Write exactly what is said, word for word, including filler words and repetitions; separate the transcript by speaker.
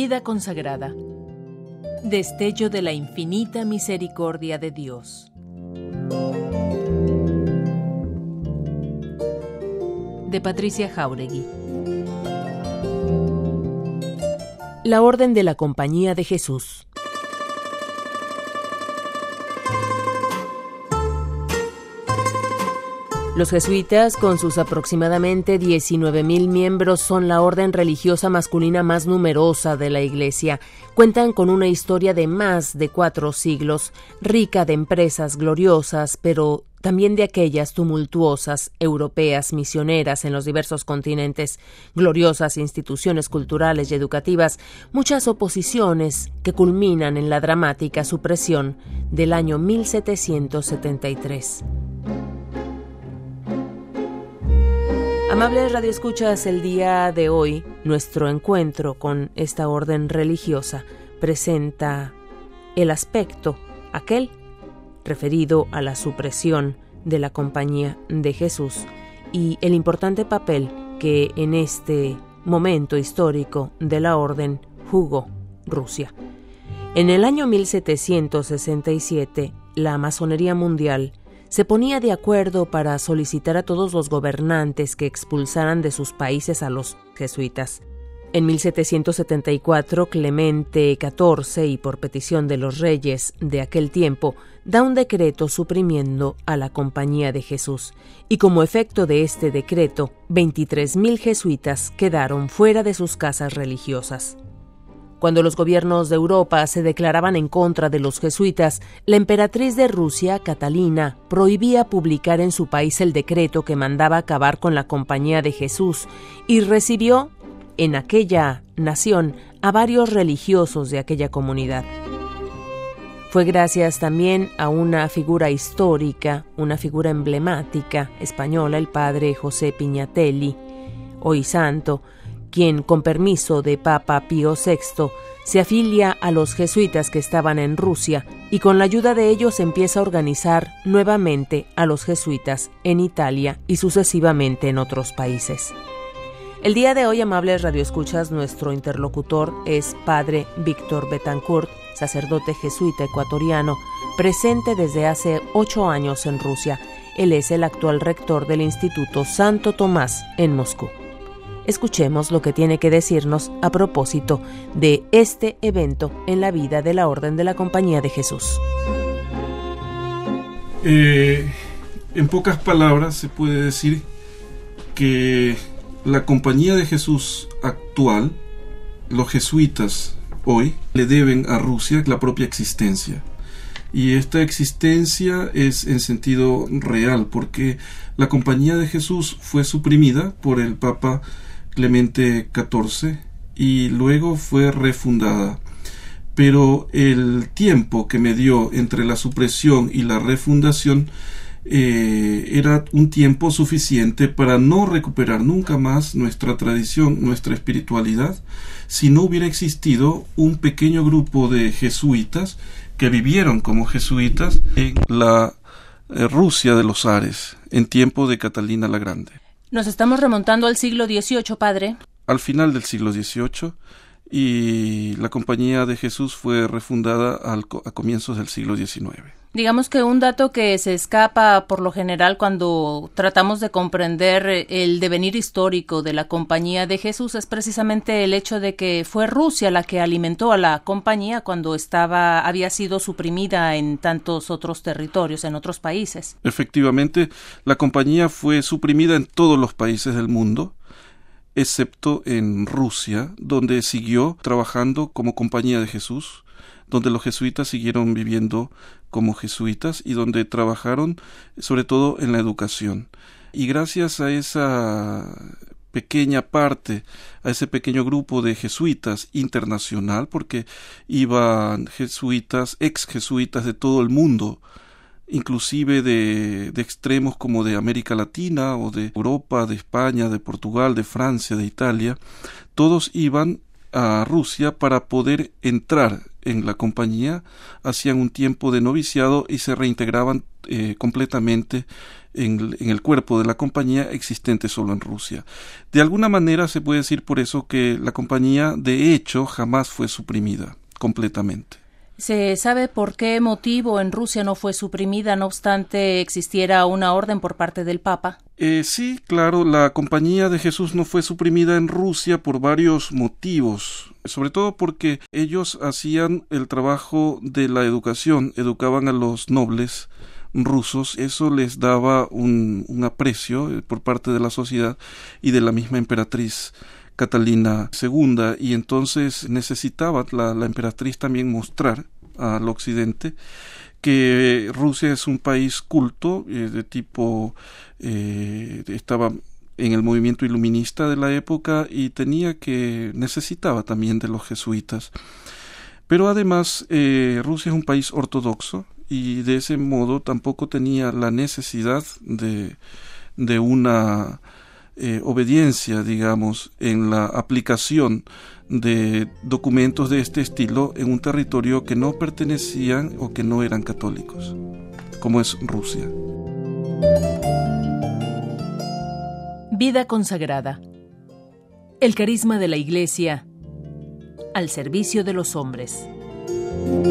Speaker 1: Vida consagrada. Destello de la infinita misericordia de Dios. De Patricia Jáuregui. La Orden de la Compañía de Jesús. Los jesuitas, con sus aproximadamente diecinueve mil miembros, son la orden religiosa masculina más numerosa de la Iglesia. Cuentan con una historia de más de cuatro siglos, rica de empresas gloriosas, pero también de aquellas tumultuosas, europeas, misioneras en los diversos continentes, gloriosas instituciones culturales y educativas, muchas oposiciones que culminan en la dramática supresión del año mil setecientos setenta y tres. Amables radioescuchas, el día de hoy, nuestro encuentro con esta orden religiosa presenta el aspecto, aquel referido a la supresión de la Compañía de Jesús y el importante papel que en este momento histórico de la orden jugó Rusia. En el año mil setecientos sesenta y siete, la masonería mundial se ponía de acuerdo para solicitar a todos los gobernantes que expulsaran de sus países a los jesuitas. En mil setecientos setenta y cuatro, Clemente catorce, y por petición de los reyes de aquel tiempo, da un decreto suprimiendo a la Compañía de Jesús, y como efecto de este decreto, veintitrés mil jesuitas quedaron fuera de sus casas religiosas. Cuando los gobiernos de Europa se declaraban en contra de los jesuitas, la emperatriz de Rusia, Catalina, prohibía publicar en su país el decreto que mandaba acabar con la Compañía de Jesús y recibió en aquella nación a varios religiosos de aquella comunidad. Fue gracias también a una figura histórica, una figura emblemática española, el padre José Piñatelli, hoy santo, quien, con permiso de Papa Pío sexto, se afilia a los jesuitas que estaban en Rusia y con la ayuda de ellos empieza a organizar nuevamente a los jesuitas en Italia y sucesivamente en otros países. El día de hoy, amables radioescuchas, nuestro interlocutor es Padre Víctor Betancourt, sacerdote jesuita ecuatoriano, presente desde hace ocho años en Rusia. Él es el actual rector del Instituto Santo Tomás en Moscú. Escuchemos lo que tiene que decirnos a propósito de este evento en la vida de la Orden de la Compañía de Jesús.
Speaker 2: Eh, en pocas palabras se puede decir que la Compañía de Jesús actual, los jesuitas hoy, le deben a Rusia la propia existencia. Y esta existencia es en sentido real, porque la Compañía de Jesús fue suprimida por el Papa Clemente catorce y luego fue refundada. Pero el tiempo que me dio entre la supresión y la refundación eh, era un tiempo suficiente para no recuperar nunca más nuestra tradición, nuestra espiritualidad, si no hubiera existido un pequeño grupo de jesuitas que vivieron como jesuitas en la eh, Rusia de los zares, en tiempo de Catalina la Grande.
Speaker 1: Nos estamos remontando al siglo dieciocho, padre.
Speaker 2: Al final del siglo dieciocho, y la Compañía de Jesús fue refundada al, a comienzos del siglo diecinueve.
Speaker 1: Digamos que un dato que se escapa por lo general cuando tratamos de comprender el devenir histórico de la Compañía de Jesús es precisamente el hecho de que fue Rusia la que alimentó a la compañía cuando estaba había sido suprimida en tantos otros territorios, en otros países.
Speaker 2: Efectivamente, la compañía fue suprimida en todos los países del mundo, excepto en Rusia, donde siguió trabajando como Compañía de Jesús, donde los jesuitas siguieron viviendo como jesuitas y donde trabajaron sobre todo en la educación. Y gracias a esa pequeña parte, a ese pequeño grupo de jesuitas internacional, porque iban jesuitas, ex jesuitas de todo el mundo, inclusive de, de extremos como de América Latina o de Europa, de España, de Portugal, de Francia, de Italia, todos iban a Rusia para poder entrar en la compañía, hacían un tiempo de noviciado y se reintegraban eh, completamente en, en el cuerpo de la compañía existente solo en Rusia. De alguna manera se puede decir por eso que la compañía de hecho jamás fue suprimida completamente.
Speaker 1: ¿Se sabe por qué motivo en Rusia no fue suprimida, no obstante existiera una orden por parte del Papa?
Speaker 2: Eh, sí, claro, la Compañía de Jesús no fue suprimida en Rusia por varios motivos, sobre todo porque ellos hacían el trabajo de la educación, educaban a los nobles rusos, eso les daba un, un aprecio por parte de la sociedad y de la misma emperatriz Catalina segunda, y entonces necesitaba la, la emperatriz también mostrar al occidente que Rusia es un país culto, eh, de tipo, eh, estaba en el movimiento iluminista de la época y tenía que, necesitaba también de los jesuitas. Pero además eh, Rusia es un país ortodoxo y de ese modo tampoco tenía la necesidad de, de una Eh, obediencia, digamos, en la aplicación de documentos de este estilo en un territorio que no pertenecían o que no eran católicos, como es Rusia.
Speaker 1: Vida consagrada. El carisma de la Iglesia al servicio de los hombres.